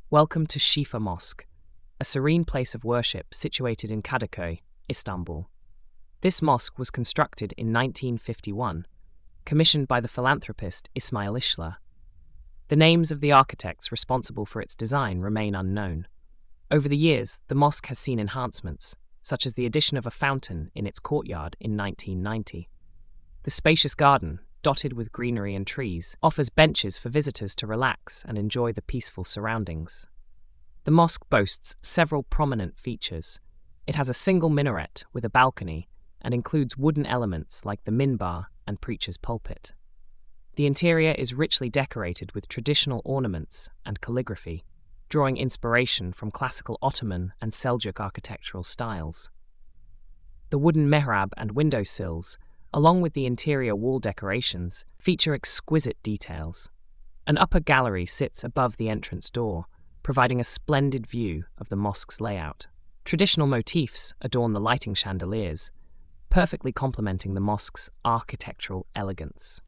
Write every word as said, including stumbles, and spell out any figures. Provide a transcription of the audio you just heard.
Welcome to Shifa Mosque, a serene place of worship situated in Kadıköy, Istanbul. This mosque was constructed in nineteen fifty-one, commissioned by the philanthropist Ismail Işla. The names of the architects responsible for its design remain unknown. Over the years, the mosque has seen enhancements, such as the addition of a fountain in its courtyard in nineteen ninety. The spacious garden, dotted with greenery and trees, offers benches for visitors to relax and enjoy the peaceful surroundings. The mosque boasts several prominent features. It has a single minaret with a balcony and includes wooden elements like the minbar and preacher's pulpit. The interior is richly decorated with traditional ornaments and calligraphy, drawing inspiration from classical Ottoman and Seljuk architectural styles. The wooden mihrab and windowsills, along with the interior wall decorations, feature exquisite details. An upper gallery sits above the entrance door, providing a splendid view of the mosque's layout. Traditional motifs adorn the lighting chandeliers, perfectly complementing the mosque's architectural elegance.